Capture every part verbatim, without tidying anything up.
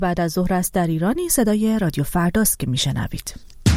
بعد از ظهر است در ایرانی. صدای رادیو فرداست که میشنوید.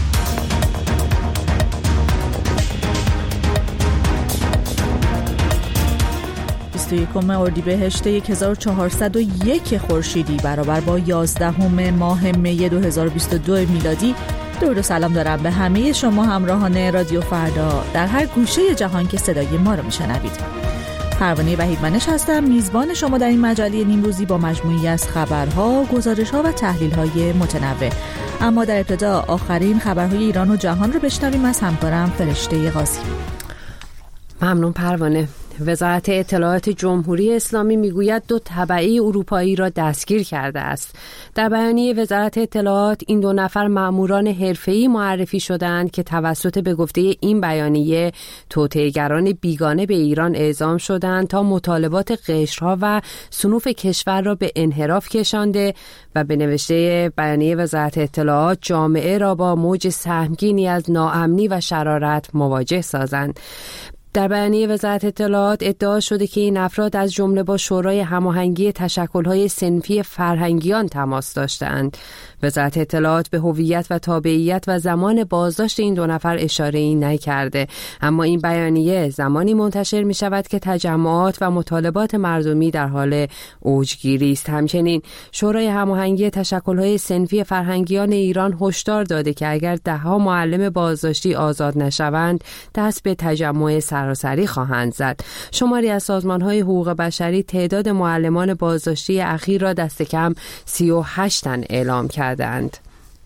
بیست و یکم اردیبهشت هزار و چهارصد و یک خورشیدی برابر با یازدهم ماه می دو هزار و بیست و دو میلادی. درود و سلام دارم به همه شما همراهان رادیو فردا در هر گوشه جهان که صدای ما رو میشنوید. پروانه وحیدمنش هستم، میزبان شما در این مجله نیمروزی با مجموعی از خبرها، گزارش‌ها و تحلیل‌های متنوع. اما در ابتدا آخرین خبرهای ایران و جهان رو بشنویم از همکارم فرشته قاضی. ممنون پروانه. وزارت اطلاعات جمهوری اسلامی میگوید دو تبعی اروپایی را دستگیر کرده است. در بیانیه وزارت اطلاعات این دو نفر ماموران حرفه‌ای معرفی شدند که توسط به گفته این بیانیه توطئه‌گران بیگانه به ایران اعزام شدند تا مطالبات قشرها و صنوف کشور را به انحراف کشانده و به نوشته بیانیه وزارت اطلاعات جامعه را با موج سهمگینی از ناامنی و شرارت مواجه سازند. در بیانیه وزارت اطلاعات ادعا شده که این افراد از جمله با شورای هماهنگی تشکل‌های صنفی فرهنگیان تماس داشتند. وزارت اطلاعات به هویت و تابعیت و زمان بازداشت این دو نفر اشاره‌ای نکرده، اما این بیانیه زمانی منتشر می شود که تجمعات و مطالبات مردمی در حال اوجگیری است. همچنین شورای هماهنگی تشکل‌های صنفی فرهنگیان ایران هشدار داده که اگر ده‌ها معلم بازداشتی آزاد نشوند دست به تجمع سراسری خواهند زد. شماری از سازمان‌های حقوق بشری تعداد معلمان بازداشتی اخیر را دست کم سی و هشت تن اعلام کردند.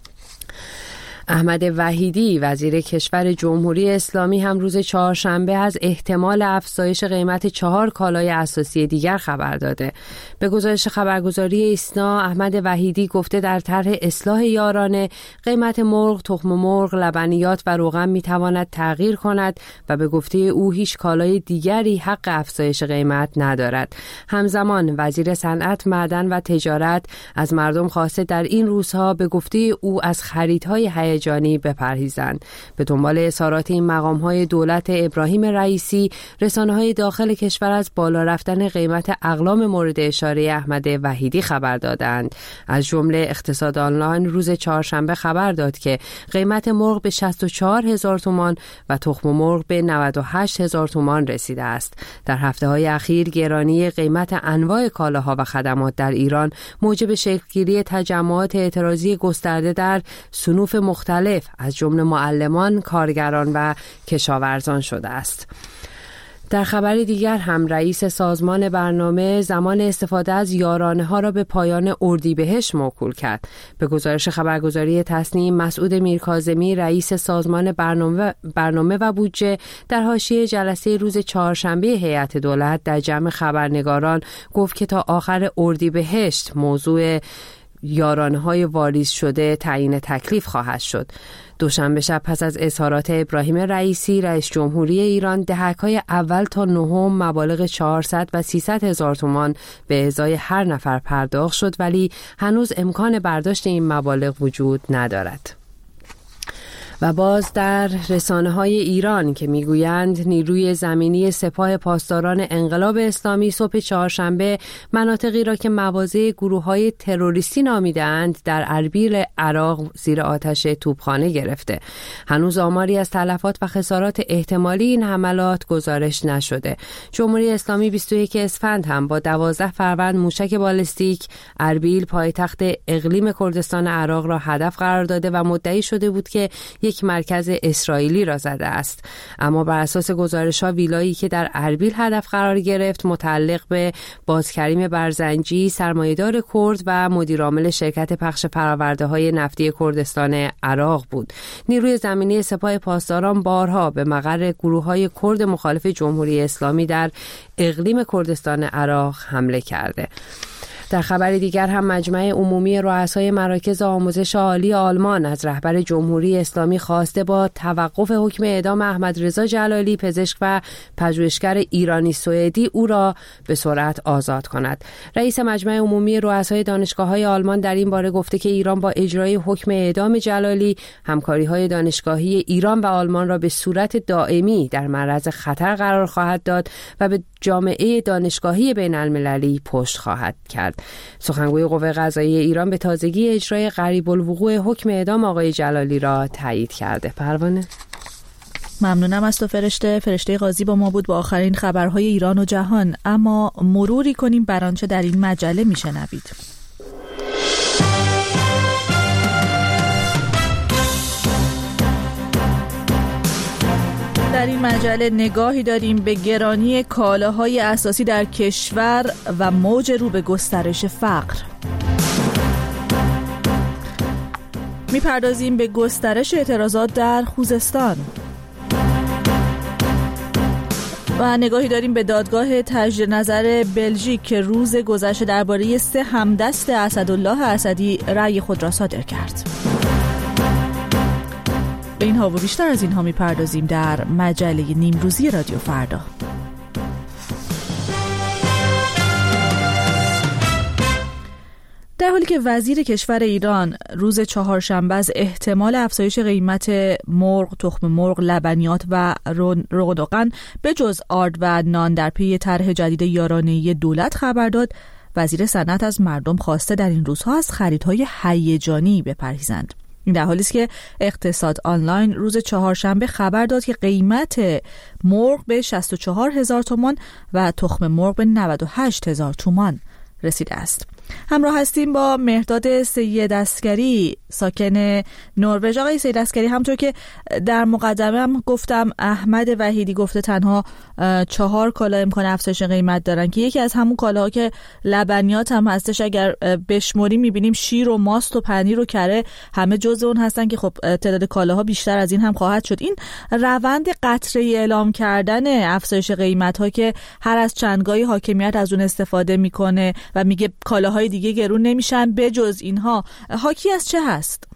احمد وحیدی وزیر کشور جمهوری اسلامی هم روز چهارشنبه از احتمال افزایش قیمت چهار کالای اساسی دیگر خبر داده. به گزارش خبرگزاری ایسنا احمد وحیدی گفته در طرح اصلاح یارانه قیمت مرغ، تخم مرغ، لبنیات و روغن میتواند تغییر کند و به گفته او هیچ کالای دیگری حق افزایش قیمت ندارد. همزمان وزیر صنعت، معدن و تجارت از مردم خواسته در این روزها به گفته او از خریدهای جانی بپرهیزند. به دنبال اظهارات این مقام‌های دولت ابراهیم رئیسی، رسانه‌های داخل کشور از بالا رفتن قیمت اقلام مورد اشاره احمد وحیدی خبر دادند. از جمله اقتصاد آنلاین روز چهارشنبه خبر داد که قیمت مرغ به شصت و چهار هزار تومان و تخم مرغ به نود و هشت هزار تومان رسیده است. در هفته‌های اخیر گرانی قیمت انواع کالاها و خدمات در ایران موجب شکل‌گیری تجمعات اعتراضی گسترده در صنوف مختلف از جمله معلمان، کارگران و کشاورزان شده است. در خبری دیگر هم رئیس سازمان برنامه زمان استفاده از یارانه ها را به پایان اردیبهشت موکول کرد. به گزارش خبرگزاری تصنیم مسعود میرکاظمی رئیس سازمان برنامه, برنامه و بودجه در حاشیه جلسه روز چهارشنبه هیئت دولت در جمع خبرنگاران گفت که تا آخر اردیبهشت موضوع یارانه‌های واریز شده تعیین تکلیف خواهد شد. دوشنبه شب پس از اظهارات ابراهیم رئیسی رئیس جمهوری ایران دهک‌های اول تا نهم مبالغ چهارصد و سیصد هزار تومان به ازای هر نفر پرداخت شد، ولی هنوز امکان برداشت این مبالغ وجود ندارد. و باز در رسانه‌های ایران که میگویند نیروی زمینی سپاه پاسداران انقلاب اسلامی صبح چهارشنبه مناطقی را که مواضع گروه‌های تروریستی نامیده‌اند در اربیل عراق زیر آتش توپخانه گرفته. هنوز آماری از تلفات و خسارات احتمالی این حملات گزارش نشده. جمهوری اسلامی بیست و یک اسفند هم با دوازده فروند موشک بالستیک اربیل پایتخت اقلیم کردستان عراق را هدف قرار داده و مدعی شده بود که یک مرکز اسرائیلی را زده است. اما بر اساس گزارش‌ها ویلایی که در اربیل هدف قرار گرفت متعلق به بازکریم برزنجی، سرمایه‌دار کرد و مدیرعامل شرکت پخش فرآورده‌های نفتی کردستان عراق بود. نیروی زمینی سپاه پاسداران بارها به مقر گروه‌های کرد مخالف جمهوری اسلامی در اقلیم کردستان عراق حمله کرده. در خبر دیگر هم مجمع عمومی رؤسای مراکز آموزش عالی آلمان از رهبر جمهوری اسلامی خواسته با توقف حکم اعدام احمد رضا جلالی پزشک و پژوهشگر ایرانی سوئدی او را به سرعت آزاد کند. رئیس مجمع عمومی رؤسای دانشگاه‌های آلمان در این باره گفته که ایران با اجرای حکم اعدام جلالی همکاری‌های دانشگاهی ایران و آلمان را به صورت دائمی در معرض خطر قرار خواهد داد و به جامعه دانشگاهی بین المللی پشت خواهد کرد. سخنگوی قوه قضاییه ایران به تازگی اجرای قریب الوقوع حکم اعدام آقای جلالی را تایید کرده. پروانه، ممنونم از تو فرشته. فرشته قاضی با ما بود با آخرین خبرهای ایران و جهان. اما مروری کنیم بر آنچه در این مجله میشنوید. در این مجله نگاهی داریم به گرانی کالاهای اساسی در کشور و موج رو به گسترش فقر. میپردازیم به گسترش اعتراضات در خوزستان و نگاهی داریم به دادگاه تجدید نظر بلژیک که روز گذشته درباره سه همدست اسدالله اسدی رأی خود را صادر کرد. به اینها و بیشتر از اینها میپردازیم در مجله نیمروزی رادیو فردا. در حالی که وزیر کشور ایران روز چهارشنبه از احتمال افزایش قیمت مرغ، تخم مرغ، لبنیات و روغن به جز آرد و نان در پی طرح جدید یارانه‌ای دولت خبر داد، وزیر صنعت از مردم خواسته در این روزها از خریدهای هیجانی بپرهیزند. این در حالی است که اقتصاد آنلاین روز چهارشنبه خبر داد که قیمت مرغ به شصت و چهار هزار تومان و تخم مرغ به نود و هشت هزار تومان رسیده است. همراه هستیم با مهرداد سید عسگری ساکن نروژ. آقای سید عسگری، همونطور که در مقدمه هم گفتم، احمد وحیدی گفته تنها چهار کالا امکان افزایش قیمت دارن که یکی از همون کالاها که لبنیات هم هستش. اگر بشمریم میبینیم شیر و ماست و پنیر و کره همه جزء اون هستن که خب تعداد کالاها بیشتر از این هم خواهد شد. این روند قطره‌ای اعلام کردن افزایش قیمت ها که هر از چندگاهی حاکمیت از اون استفاده میکنه و میگه کالاهای دیگه گرون نمیشن بجز اینها، حاکی از چه هست؟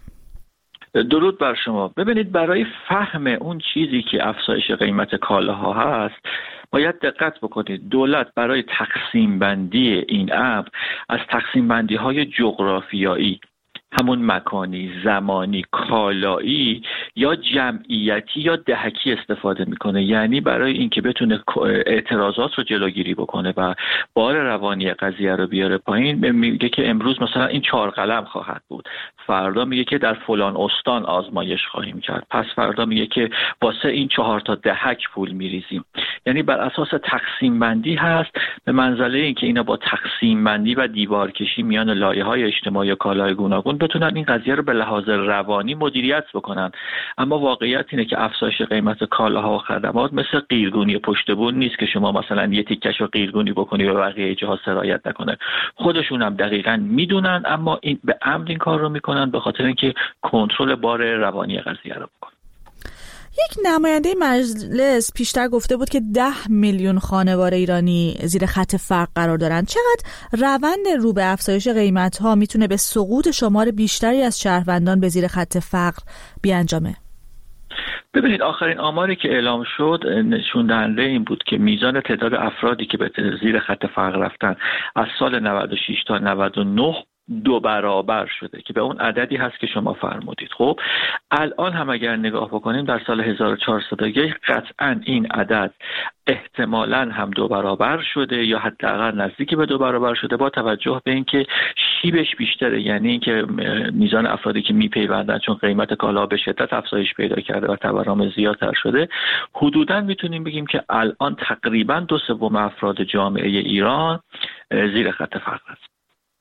درود بر شما. ببینید، برای فهم اون چیزی که افزایش قیمت کالاها هست باید دقت بکنید. دولت برای تقسیم بندی این امر از تقسیم بندی های جغرافیایی، همون مکانی، زمانی، کالایی یا جمعیتی یا دهکی استفاده میکنه. یعنی برای اینکه بتونه اعتراضات رو جلوگیری بکنه و بار روانی قضیه رو بیاره پایین، میگه که امروز مثلا این چهار قلم خواهد بود، فردا میگه که در فلان استان آزمایش خواهیم کرد، پس فردا میگه که واسه این چهار تا دهک پول میریزیم. یعنی بر اساس تقسیم بندی هست، به منزله اینکه اینا با تقسیم بندی و دیوارکشی میان لایه‌های اجتماعی و کالای گوناگون بتونن این قضیه رو به لحاظ روانی مدیریت بکنن. اما واقعیت اینه که افزایش قیمت کالاها و خدمات مثل قیرگونی پشت بون نیست که شما مثلا یه تیکش رو قیرگونی بکنی و بقیه جاها سرایت نکنه. خودشون هم دقیقاً میدونن، اما این به عمد این کار رو میکنن به خاطر اینکه کنترل بار روانی قضیه رو بکنن. یک نماینده مجلس پیشتر گفته بود که ده میلیون خانوار ایرانی زیر خط فقر قرار دارند. چقدر روند رو به افزایش قیمت‌ها میتونه به سقوط شمار بیشتری از شهروندان به زیر خط فقر بیانجامه؟ ببینید، آخرین آماری که اعلام شد نشون دهنده این بود که میزان تعداد افرادی که به زیر خط فقر رفتن از سال نود و شش تا نود و نه دو برابر شده که به اون عددی هست که شما فرمودید. خب الان هم اگر نگاه بکنیم در سال هزار و چهارصد و یک قطعا این عدد احتمالاً هم دو برابر شده یا حداقل نزدیک به دو برابر شده، با توجه به اینکه شیبش بیشتره. یعنی اینکه میزان افرادی که میپیوندن چون قیمت کالا به شدت افزایش پیدا کرده و تورم زیادتر شده، حدوداً میتونیم بگیم که الان تقریباً دو سوم افراد جامعه ایران زیر خط فقر است.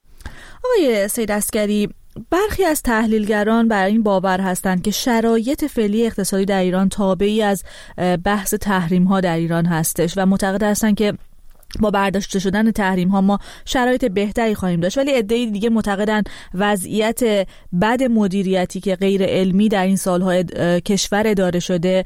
آقای سید عسگری، برخی از تحلیلگران بر این باور هستند که شرایط فعلی اقتصادی در ایران تابعی از بحث تحریم ها در ایران هستش و معتقد هستند که با برداشته شدن تحریم ها ما شرایط بهتری خواهیم داشت، ولی عده‌ای دیگه معتقدن وضعیت بد مدیریتی که غیر علمی در این سالهای کشور اداره شده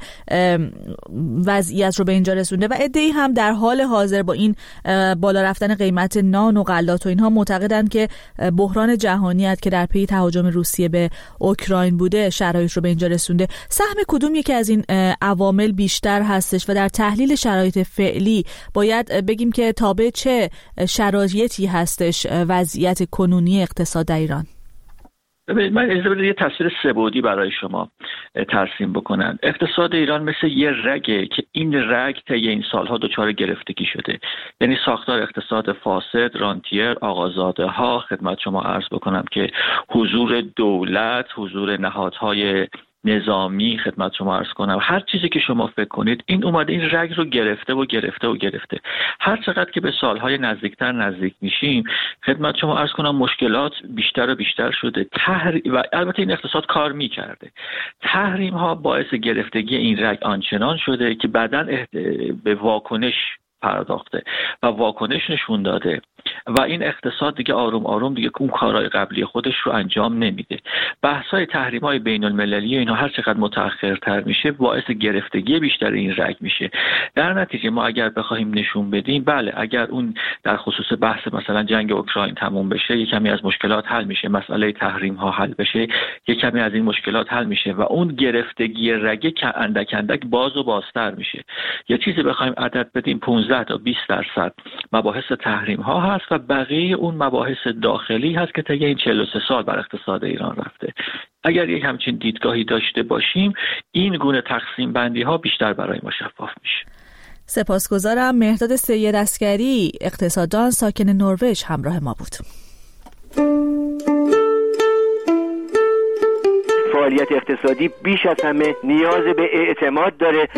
وضعیت رو به اینجا رسونده و عده‌ای هم در حال حاضر با این بالا رفتن قیمت نان و غلات و اینها معتقدن که بحران جهانی است که در پی تهاجم روسیه به اوکراین بوده شرایط رو به اینجا رسونده. سهم کدوم یکی از این عوامل بیشتر هستش و در تحلیل شرایط فعلی باید بگیم که تابع چه شرایطی هستش وضعیت کنونی اقتصاد در ایران؟ ببینید من اجازه بدید یه تصویر سه‌بعدی برای شما ترسیم بکنم. اقتصاد ایران مثل یه رگه که این رگ طی این سالها دچار گرفتگی شده. یعنی ساختار اقتصاد فاسد، رانتیر، آقازاده ها، خدمت شما عرض بکنم که حضور دولت، حضور نهادهای نظامی، خدمت شما عرض کنم هر چیزی که شما فکر کنید، این اومده این رگ رو گرفته و گرفته و گرفته. هر چقدر که به سالهای نزدیکتر نزدیک میشیم، خدمت شما عرض کنم مشکلات بیشتر و بیشتر شده. تحریم و البته این اقتصاد کار میکرده، تحریم ها باعث گرفتگی این رگ آنچنان شده که بعداً به واکنش پرداخته و واکنش نشون داده و این اقتصاد دیگه آروم آروم دیگه اون کارهای قبلی خودش رو انجام نمیده. بحث‌های تحریم‌های بین‌المللی اینا هر چقدر متأخرتر میشه باعث گرفتگی بیشتر این رگ میشه. در نتیجه ما اگر بخوایم نشون بدیم، بله اگر اون در خصوص بحث مثلا جنگ اوکراین تموم بشه، یک کمی از مشکلات حل میشه، مسئله تحریم‌ها حل بشه، یک کمی از این مشکلات حل میشه و اون گرفتگی رگ که اندک اندک باز و بازتر میشه. یه چیزی بخوایم عدد بدیم پانزده تا بیست درصد مباحث تحریم‌ها هست و بقیه اون مباحث داخلی هست که طی این چهل و سه سال بر اقتصاد ایران رفته. اگر یک همچین دیدگاهی داشته باشیم، این گونه تقسیم بندی ها بیشتر برای ما شفاف میشه. سپاسگزارم. مهرداد سید عسگری، اقتصاددان ساکن نروژ، همراه ما بود. فعالیت اقتصادی بیش از همه نیاز به اعتماد داره.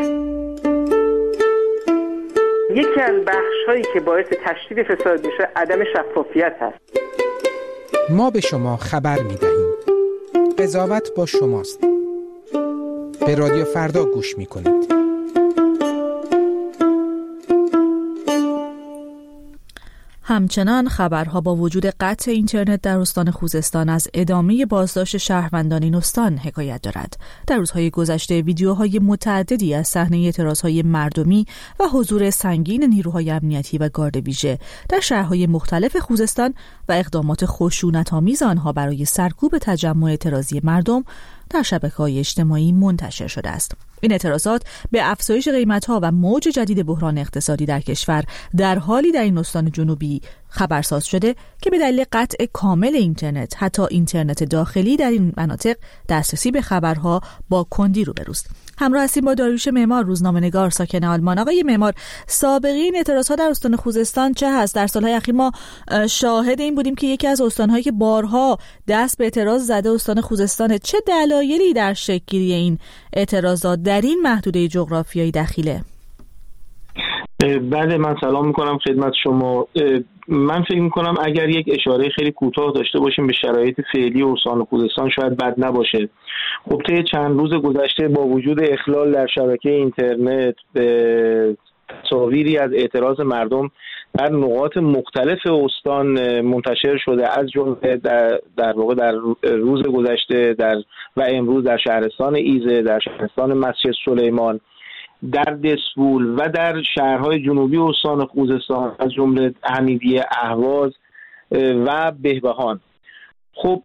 یکی از بخش‌هایی که باعث تشدید فساد میشه عدم شفافیت هست. ما به شما خبر می‌دهیم. قضاوت با شماست. به رادیو فردا گوش می‌کنید. همچنان خبرها با وجود قطع اینترنت در استان خوزستان از ادامه بازداشت شهروندان این استان حکایت دارد. در روزهای گذشته ویدیوهای متعددی از صحنه اعتراضهای مردمی و حضور سنگین نیروهای امنیتی و گارد ویژه در شهرهای مختلف خوزستان و اقدامات خشونت‌آمیز آنها برای سرکوب تجمع اعتراضی مردم در شبکه‌های اجتماعی منتشر شده است. این اعتراضات به افزایش قیمت‌ها و موج جدید بحران اقتصادی در کشور در حالی در این استان جنوبی خبرساز شده که به دلیل قطع کامل اینترنت، حتی اینترنت داخلی در این مناطق، دسترسی به خبرها با کندی روبروست. همراه هستیم با داریوش معمار، روزنامه‌نگار ساکن آلمان. آقای معمار، سابقه این اعتراضات در استان خوزستان چه هست؟ در سالهای اخیر ما شاهد این بودیم که یکی از استان‌هایی که بارها دست به اعتراض زده استان خوزستانه. چه دلایلی در شکل‌گیری این اعتراضات در این محدوده جغرافیایی دخیله؟ بله، من سلام میکنم خدمت شما. من فکر میکنم اگر یک اشاره خیلی کوتاه داشته باشیم به شرایط فعلی استان خوزستان شاید بد نباشه. خب طی چند روز گذشته با وجود اخلال در شبکه اینترنت به تصاویری از اعتراض مردم در نقاط مختلف استان منتشر شده، از جمله در, در واقع در روز گذشته در و امروز در شهرستان ایزه، در شهرستان مسجد سلیمان، در دسفول و در شهرهای جنوبی استان خوزستان از جمله حمیدیه، اهواز و بهبهان. خب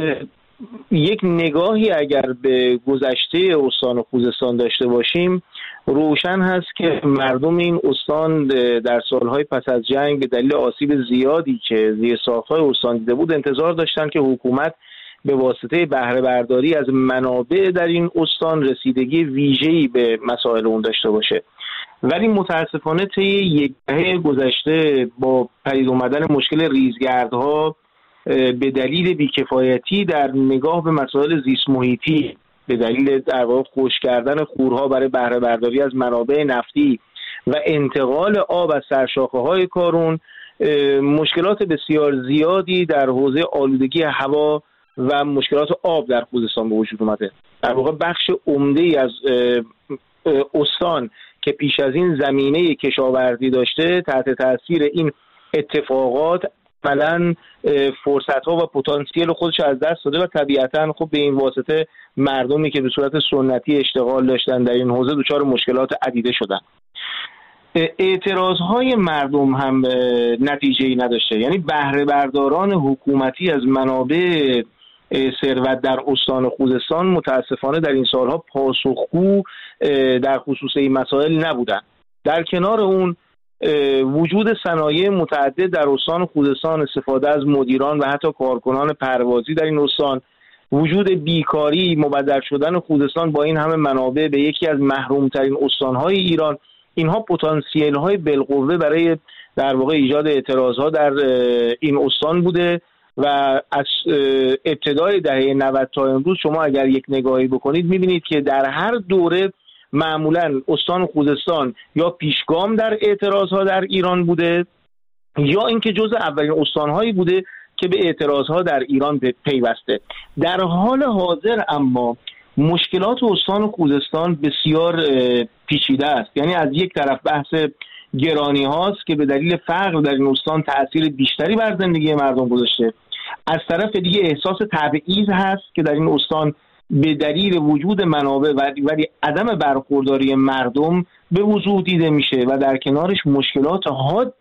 یک نگاهی اگر به گذشته استان خوزستان داشته باشیم، روشن هست که مردم این استان در سالهای پس از جنگ به دلیل آسیب زیادی که زیرساخت‌های استان دیده بود انتظار داشتند که حکومت به واسطه بهره برداری از منابع در این استان رسیدگی ویژه‌ای به مسائل اون داشته باشه. ولی متاسفانه طی یک دهه گذشته با پدید اومدن مشکل ریزگردها به دلیل بیکفایتی در نگاه به مسائل زیست محیطی، به دلیل در واقع خشک کردن خورها برای بهره برداری از منابع نفتی و انتقال آب از سرشاخه‌های کارون، مشکلات بسیار زیادی در حوزه آلودگی هوا و مشکلات آب در خوزستان به وجود اومده. در واقع بخش عمده‌ای از استان که پیش از این زمینه کشاورزی داشته تحت تاثیر این اتفاقات عملاً فرصت‌ها و پتانسیل خودش از دست داده و طبیعتاً خب به این واسطه مردمی که به صورت سنتی اشتغال داشتن در این حوزه دچار مشکلات عدیده شدن. اعتراضهای مردم هم نتیجه‌ای نداشته، یعنی بهره برداران حکومتی از منابع ثروت در استان خوزستان متاسفانه در این سالها پاسخگو در خصوص این مسائل نبودن. در کنار اون وجود صنایع متعدد در استان خوزستان، استفاده از مدیران و حتی کارکنان پروازی در این استان وجود بیکاری، مبدل شدن خوزستان با این همه منابع به یکی از محرومترین استانهای ایران، اینها پتانسیل های بالقوه برای در واقع ایجاد اعتراضها در این استان بوده و از ابتدای دهه نود تا امروز شما اگر یک نگاهی بکنید میبینید که در هر دوره معمولا استان خوزستان یا پیشگام در اعتراضها در ایران بوده یا اینکه جزء اولین استانهایی بوده که به اعتراضها در ایران پیوسته. در حال حاضر اما مشکلات استان خوزستان بسیار پیچیده است. یعنی از یک طرف بحث گرانی هاست که به دلیل فقر در این استان تأثیر بیشتری بر زندگی مردم گذاشته. از طرف دیگه احساس تبعیض هست که در این استان به دلیل وجود منابع ولی عدم برخورداری مردم به وضوح دیده میشه و در کنارش مشکلات حاد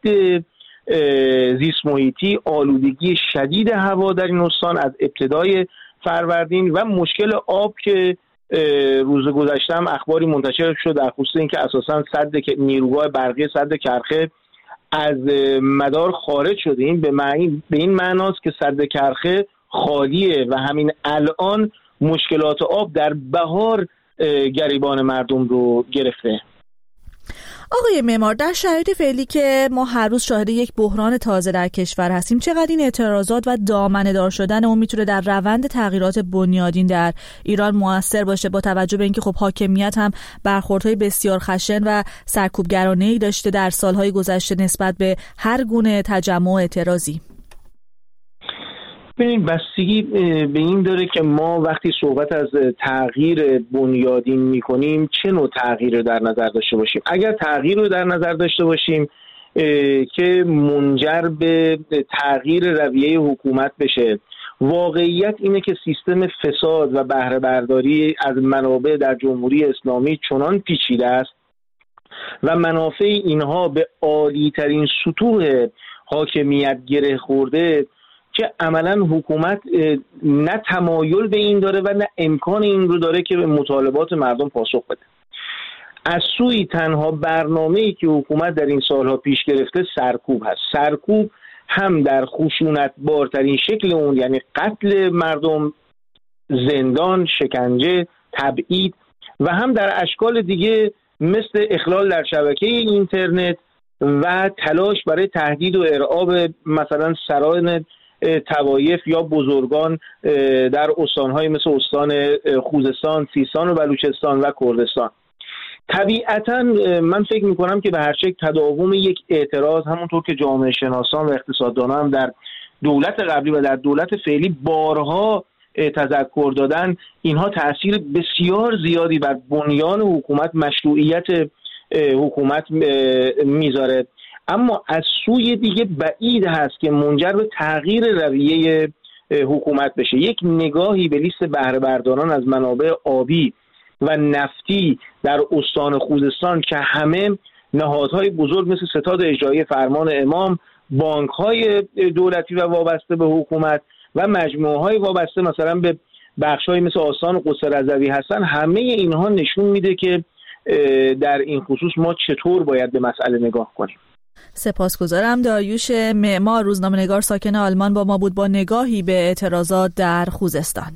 زیست محیطی، آلودگی شدید هوا در این استان از ابتدای فروردین و مشکل آب که روز گذشته هم اخباری منتشر شد در خصوص اینکه اساساً سد نیروگاه برقی سد کرخه از مدار خارج شده. این به معنی به این معناست که سد کرخه خالیه و همین الان مشکلات آب در بهار گریبان مردم رو گرفته. آقای معمار، در شرایط فعلی که ما هر روز شاهد یک بحران تازه در کشور هستیم، چقدر این اعتراضات و دامنه‌دار شدن اون میتونه در روند تغییرات بنیادین در ایران موثر باشه، با توجه به اینکه خب حاکمیت هم برخوردهای بسیار خشن و سرکوبگرانه‌ای داشته در سالهای گذشته نسبت به هر گونه تجمع اعتراضی؟ ببینید بستگی به این داره که ما وقتی صحبت از تغییر بنیادین میکنیم چه نوع تغییر رو در نظر داشته باشیم. اگر تغییر رو در نظر داشته باشیم که منجر به تغییر رویه حکومت بشه، واقعیت اینه که سیستم فساد و بهره برداری از منابع در جمهوری اسلامی چنان پیچیده است و منافع اینها به عالی ترین سطوح حاکمیت گره خورده که عملا حکومت نه تمایل به این داره و نه امکان این رو داره که به مطالبات مردم پاسخ بده. از سوی تنها برنامه‌ای که حکومت در این سالها پیش گرفته سرکوب هست. سرکوب هم در خشونت بارترین شکل اون، یعنی قتل مردم، زندان، شکنجه، تبعید، و هم در اشکال دیگه مثل اخلال در شبکه اینترنت و تلاش برای تهدید و ارعاب مثلا سران طوایف یا بزرگان در استان‌های مثل استان خوزستان، سیستان و بلوچستان و کردستان. طبیعتاً من فکر می‌کنم که به هر شکل تداوم یک اعتراض، همونطور که جامعه شناسان و اقتصاددانان هم در دولت قبلی و در دولت فعلی بارها تذکر دادن، اینها تأثیر بسیار زیادی بر بنیان حکومت، مشروعیت حکومت میذاره. اما از سوی دیگه بعید هست که منجر به تغییر رویه حکومت بشه. یک نگاهی به لیست بهره برداران از منابع آبی و نفتی در استان خوزستان که همه نهادهای بزرگ مثل ستاد اجرایی فرمان امام، بانک‌های دولتی و وابسته به حکومت و مجموعه‌های وابسته مثلا به بخش‌های مثل آستان قدس رضوی هستن، همه اینها نشون میده که در این خصوص ما چطور باید به مسئله نگاه کنیم. سپاسگزارم. داریوش معمار، روزنامه‌نگار ساکن آلمان، با ما بود با نگاهی به اعتراضات در خوزستان.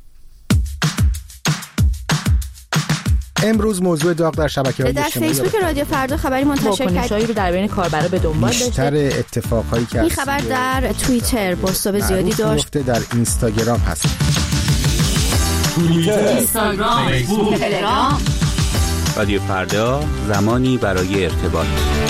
امروز موضوع داغ در شبکه‌های اجتماعی در فیسبوک رادیو فردا خبری منتشر کرد رو در بین کاربرا به دنبال داشته. بیشتر اتفاقایی که این خبر در توییتر بازتاب زیادی داشت. در اینستاگرام هست. توییتر، اینستاگرام، فیسبوک، تلگرام. رادیو فردا، زمانی برای ارتباط.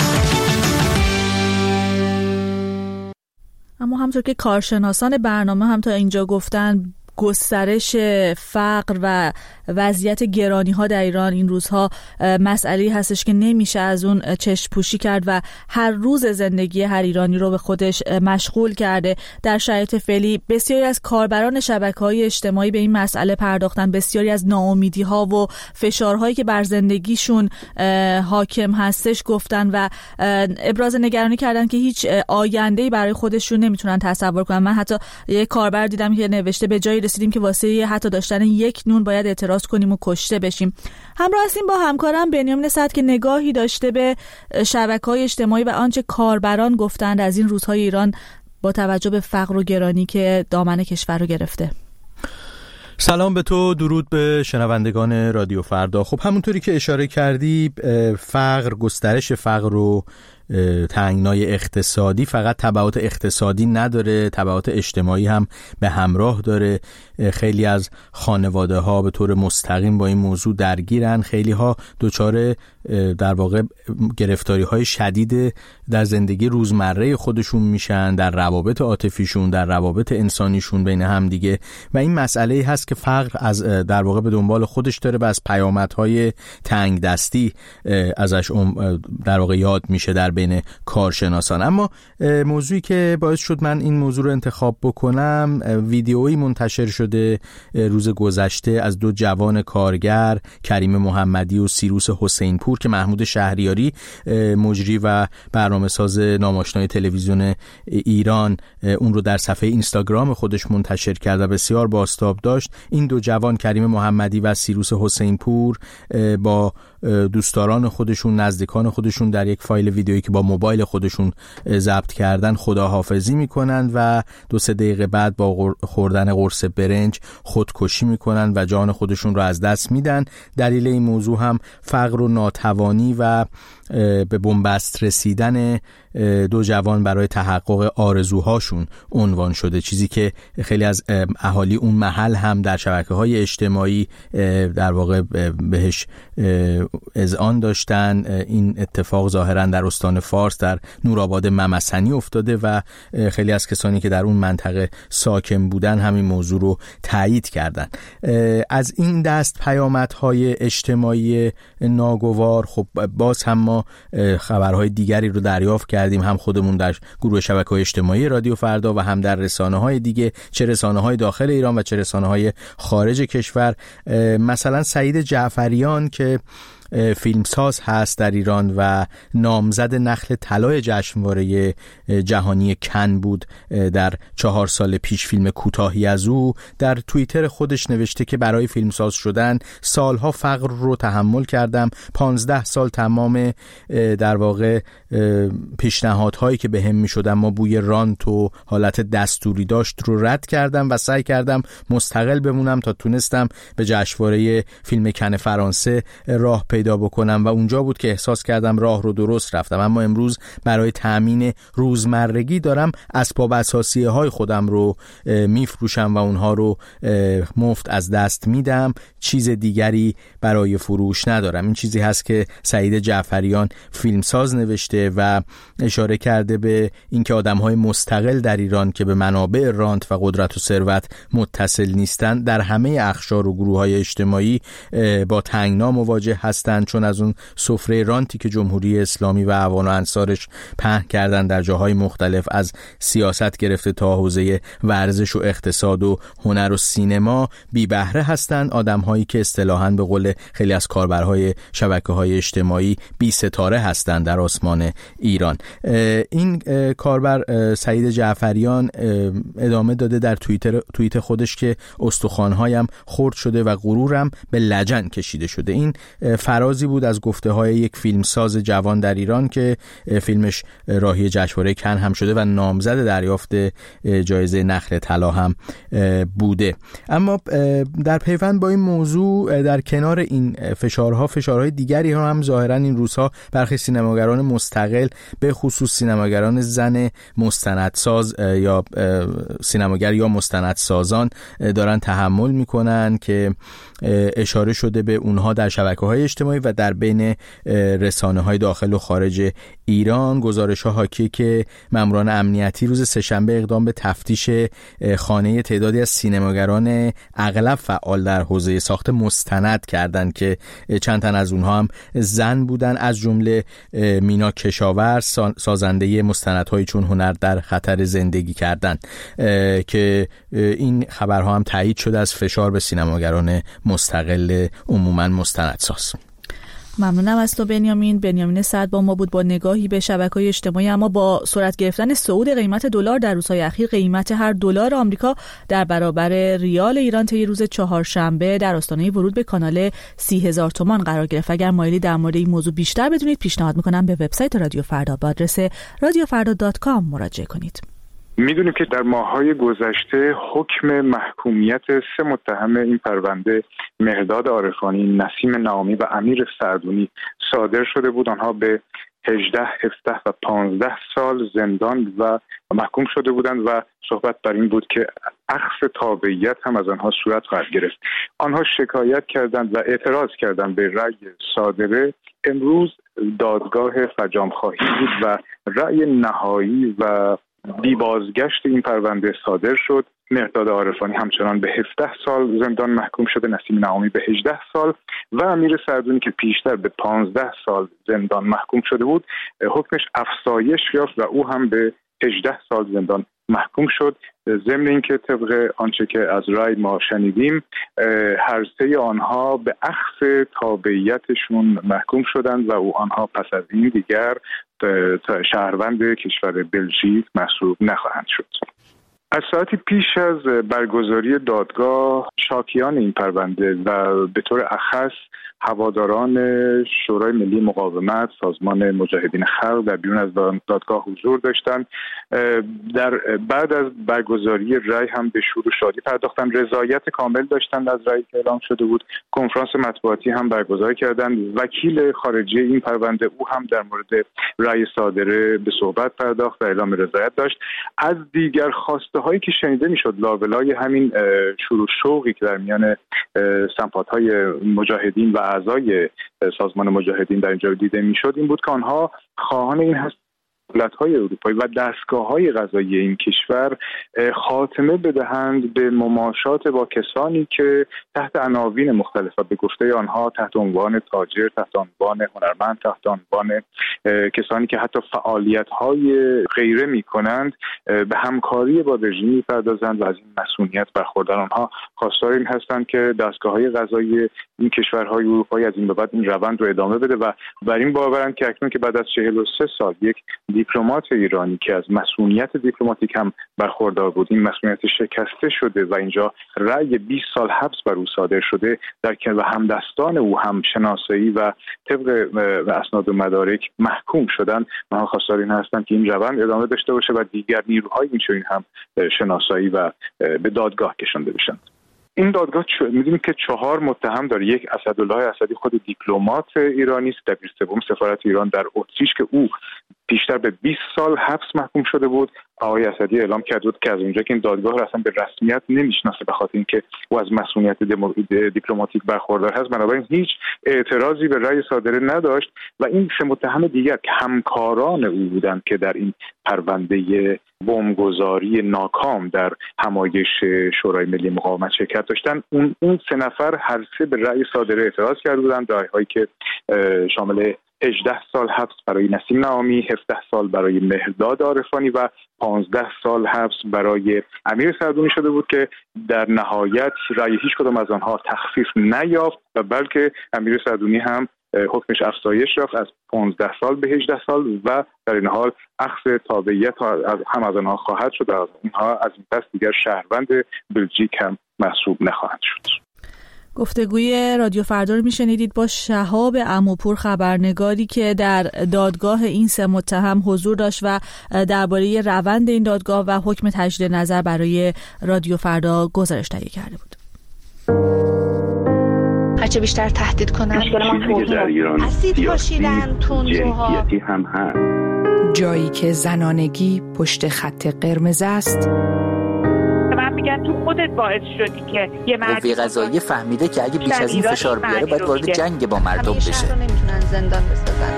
اما همونطور که کارشناسان برنامه هم تا اینجا گفتن، گسترش فقر و وضعیت گرانی ها در ایران این روزها مسئله هستش که نمیشه از اون چشم پوشی کرد و هر روز زندگی هر ایرانی رو به خودش مشغول کرده. در شرایط فعلی بسیاری از کاربران شبکه‌های اجتماعی به این مسئله پرداختن، بسیاری از ناامیدی ها و فشارهایی که بر زندگیشون حاکم هستش گفتن و ابراز نگرانی کردن که هیچ آینده‌ای برای خودشون نمیتونن تصور کنن. من حتی یک کاربر دیدم که نوشته به جای رسیدیم که واسه حتی داشتن یک نون باید اعتراض کنیم و کشته بشیم. همراه هستیم با همکارم بنیامین صدر که نگاهی داشته به شبکه‌های اجتماعی و آنچه کاربران گفتند از این روزهای ایران با توجه به فقر و گرانی که دامن کشور رو گرفته. سلام به تو، درود به شنوندگان رادیو فردا. خب همونطوری که اشاره کردی، فقر، گسترش فقر و تنگنای اقتصادی فقط تبعات اقتصادی نداره، تبعات اجتماعی هم به همراه داره. خیلی از خانواده ها به طور مستقیم با این موضوع درگیرن، خیلی ها دچار در واقع گرفتاری های شدید در زندگی روزمره خودشون میشن، در روابط عاطفیشون، در روابط انسانیشون بین هم دیگه. و این مسئله هست که فقر از در واقع به دنبال خودش داره و از پیامدهای تنگ دستی ازش در واقع یاد میشه در بین کارشناسان. اما موضوعی که باعث شد من این موضوع رو انتخاب بکنم، ویدیویی منتشر شده روز گذشته از دو جوان کارگر، کریم محمدی و سیروس حسین پور، که محمود شهریاری مجری و برنامه‌ساز ناماشنای تلویزیون ایران اون رو در صفحه اینستاگرام خودش منتشر کرد و بسیار بازتاب داشت. این دو جوان، کریم محمدی و سیروس حسین پور، با دوستداران خودشون، نزدیکان خودشون در یک فایل ویدیویی که با موبایل خودشون ضبط کردن خداحافظی میکنن و دو سه دقیقه بعد با خوردن قرص برنج خودکشی میکنن و جان خودشون رو از دست میدن. دلیل این موضوع هم فقر و ناتوانی و به بنبست رسیدن دو جوان برای تحقق آرزوهاشون عنوان شده، چیزی که خیلی از اهالی اون محل هم در شبکه‌های اجتماعی در واقع بهش اذعان داشتن. این اتفاق ظاهراً در استان فارس در نورآباد ممسنی افتاده و خیلی از کسانی که در اون منطقه ساکن بودن همین موضوع رو تایید کردن. از این دست پیامدهای اجتماعی ناگوار خب باز هم ما خبرهای دیگری رو دریافت کردیم، هم خودمون در گروه شبکه‌های اجتماعی رادیو فردا و هم در رسانه‌های دیگه، چه رسانه‌های داخل ایران و چه رسانه‌های خارج کشور. مثلا سعید جعفریان که فیلمساز هست در ایران و نامزد نخل طلای جشنواره جهانی کن بود در چهار سال پیش، فیلم کوتاهی از او، در توییتر خودش نوشته که برای فیلمساز شدن سالها فقر رو تحمل کردم، پانزده سال تمام در واقع پیشنهادهایی که به هم می شد اما بوی رانت و حالت دستوری داشت رو رد کردم و سعی کردم مستقل بمونم تا تونستم به جشنواره فیلم کن فرانسه راه پیدا بکنم و اونجا بود که احساس کردم راه رو درست رفتم. اما امروز برای تأمین روزمرگی دارم اسباب اساسیه های خودم رو میفروشم و اونها رو مفت از دست میدم، چیز دیگری برای فروش ندارم. این چیزی هست که سعید جعفریان فیلمساز نوشته و اشاره کرده به اینکه آدم‌های مستقل در ایران که به منابع رانت و قدرت و ثروت متصل نیستند در همه اقشار و گروه‌های اجتماعی با تنگنا مواجه هستند، چون از اون سفره رانتی که جمهوری اسلامی و اعوان و انصارش پهن کردن در جاهای مختلف، از سیاست گرفته تا حوزه ورزش و اقتصاد و هنر و سینما، بی بهره هستند. آدم‌هایی که اصطلاحاً به قول خیلی از کاربرهای شبکه‌های اجتماعی بی ستاره هستند در آسمان ایران. این کاربر سعید جعفریان ادامه داده در توییتر توییت خودش که استخوان‌هایم خرد شده و غرورم به لجن کشیده شده. این فرازی بود از گفته‌های یک فیلمساز جوان در ایران که فیلمش راهی جشنواره کن هم شده و نامزد دریافت جایزه نخل طلا هم بوده. اما در پیوند با این موضوع، در کنار این فشارها فشارهای دیگری هم ظاهراً این روزها برخی سینماگران مستقل، به خصوص سینماگران زن مستندساز یا سینماگر یا مستندسازان دارن تحمل میکنن که اشاره شده به اونها در شبکه‌های اجتماعی و در بین رسانه‌های داخل و خارج ایران. گزارش‌ها حاکی که ماموران امنیتی روز سه‌شنبه اقدام به تفتیش خانه تعدادی از سینماگران اغلب فعال در حوزه ساخت مستند کردند که چند تن از اونها هم زن بودن، از جمله مینا کشاورز، سازنده مستندهای چون هنر در خطر زندگی کردن، که این خبرها هم تایید شده از فشار به سینماگران مستقل عموماً مستندساز. ممنونم از تو بنیامین. بنیامین سعد با ما بود با نگاهی به شبکه‌های اجتماعی. اما با سرعت گرفتن صعود قیمت دلار در روزهای اخیر، قیمت هر دلار آمریکا در برابر ریال ایران طی روز چهارشنبه در آستانه ورود به کانال سی هزار تومان قرار گرفت. اگر مایلی در مورد این موضوع بیشتر بدونید، پیشنهاد می‌کنم به وبسایت رادیو فردا با آدرس رادیو فردا دات کام مراجعه کنید. میدونیم که در ماه‌های گذشته حکم محکومیت سه متهم این پرونده مهرداد عارفانی، نسیم نعامی و امیر سعدونی صادر شده بود. آنها به هجده، هفده و پانزده سال زندان و محکوم شده بودند و صحبت بر این بود که اخذ تابعیت هم از آنها صورت خواهد گرفت. آنها شکایت کردند و اعتراض کردند به رأی صادره. امروز دادگاه فرجام‌خواهی بود و رأی نهایی و بی بازگشت این پرونده صادر شد. مهرداد عارفانی همچنان به هفده سال زندان محکوم شده، نسیم نعامی به هجده سال و امیر سعدونی که پیشتر به پانزده سال زندان محکوم شده بود حکمش افزایش یافت و او هم به هجده سال زندان محکوم شد. ضمن اینکه طبق آنچه که از رای ما شنیدیم هر سه آنها به اخذ تابعیتشون محکوم شدند و او آنها پس از این دیگر شهروند کشور بلژیک محسوب نخواهند شد. از ساعتی پیش از برگزاری دادگاه شاکیان این پرونده و به طور اخص هواداران شورای ملی مقاومت، سازمان مجاهدین خلق در بیرون از دادگاه حضور داشتند. در بعد از برگزاری رأی هم به شور و شادی پرداختند، رضایت کامل داشتند از رأیی که اعلام شده بود. کنفرانس مطبوعاتی هم برگزار کردند. وکیل خارجی این پرونده او هم در مورد رأی صادره به صحبت پرداخت و اعلام رضایت داشت. از دیگر خواسته هایی که شنیده میشد لابلای همین شور و شوقی که در میان سمپات‌های مجاهدین و اعضای سازمان مجاهدین در اینجا دیده میشد این بود که آنها خواهان این هست دولت‌های اروپایی و دستگاه‌های قضایی این کشور خاتمه بدهند به مماشات با کسانی که تحت عناوین مختلف و به گفته آنها تحت عنوان تاجر، تحت عنوان هنرمند، تحت عنوان کسانی که حتی فعالیت‌های غیره می‌کنند به همکاری با رژیم می‌پردازند و از این مسئولیت برخوردار. آنها خواستار این هستند که دستگاه‌های قضایی این کشورهای اروپایی از این به بعد این روند رو ادامه بده و بر این باورند که اکنون که بعد از چهل و سه سال یک دیپلمات ایرانی که از مسئولیت دیپلماتیک هم برخوردار بود، این مسئولیت شکسته شده و اینجا رأی بیست سال حبس بر او صادر شده، در کنار و همدستان او هم شناسایی و طبق اسناد و مدارک محکوم شدن. ما خواستار این هستند که این روند ادامه داشته باشه و دیگر نیروهای این هم شناسایی و به دادگاه کشانده بشن. این دادگاه چ... می‌دونیم که چهار متهم داره. یک، اسدالله اسدی خود دیپلمات ایرانی است، دبیر سوم سفارت ایران در اتریش که او پیشتر به بیست سال حبس محکوم شده بود. آقای اسدی اعلام کرد بود که از اونجا که این دادگاه را اصلا به رسمیت نمیشناسه به خاطر اینکه او از مسئولیت دمو... دیپلماتیک برخوردار هست، بنابراین هیچ اعتراضی به رأی صادره نداشت و این سه متهم دیگر که همکاران او بودند که در این پرونده بمبگذاری ناکام در همایش شورای ملی مقاومت شرکت داشتن، اون اون سه نفر هر سه به رأی صادره اعتراض کرده بودند. رأی‌هایی که شامل هجده سال حبس برای نسیم نعامی، هفده سال برای مهرداد عارفانی و پانزده سال حبس برای امیر سعدونی شده بود که در نهایت رأی هیچ کدام از آنها تخفیف نیافت و بلکه امیر سعدونی هم حکمش افزایش یافت از پانزده سال به هجده سال و در این حال اخذ تابعیت هم از آنها خواهد شد و از اینها از این پس دیگر شهروند بلژیک هم محسوب نخواهند شد. گفتگوی رادیو فردا رو میشنیدید با شهاب عموپور، خبرنگاری که در دادگاه این سه متهم حضور داشت و درباره روند این دادگاه و حکم تجدید نظر برای رادیو فردا گزارش تهیه کرده بود. هرچه بیشتر تهدید کنن اسید پاشیدن تندروها هم هست. جایی که زنانگی پشت خط قرمز است، میگن تو خودت باعث شدی که یه مردی قوه قضاییه فهمیده که اگه بیش از این فشار بیاره باید وارد جنگ با مردم بشه. همیشه نمیتونن زندان بسازن.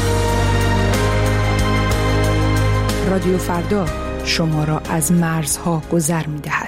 رادیو فردا شما را از مرزها گذر می‌دهد.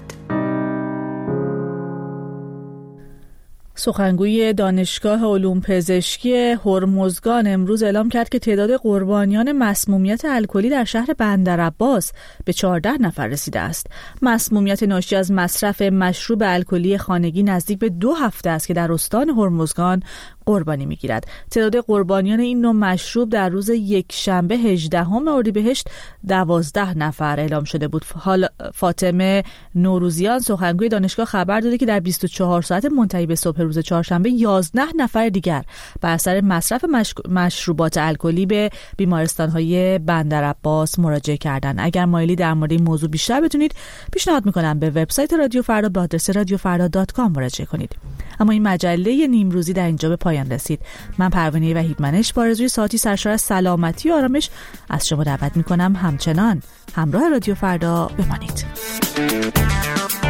سخنگوی دانشگاه علوم پزشکی هرمزگان امروز اعلام کرد که تعداد قربانیان مسمومیت الکلی در شهر بندرعباس به چهارده نفر رسیده است. مسمومیت ناشی از مصرف مشروب الکلی خانگی نزدیک به دو هفته است که در استان هرمزگان قربانی میگیرد. تعداد قربانیان این نوع مشروب در روز یک شنبه هجدهم اردیبهشت دوازده نفر اعلام شده بود. حال فاطمه نوروزیان سخنگوی دانشگاه خبر داده که در بیست و چهار ساعت منتهی به صبح روز چهارشنبه یازده نفر دیگر بر اثر مصرف مش... مشروبات الکلی به بیمارستان‌های بندرعباس مراجعه کردند. اگر مایلی در مورد این موضوع بیشتر بدونید، پیشنهاد می‌کنم به وبسایت رادیو فردا به آدرس رادیو فردا دات کام مراجعه کنید. اما این مجله نیمروزی در اینجا به پایان رسید. من پروانه وحیدمنش با آرزوی ساعتی سرشار از سلامتی و آرامش از شما دعوت می‌کنم همچنان همراه رادیو فردا بمانید.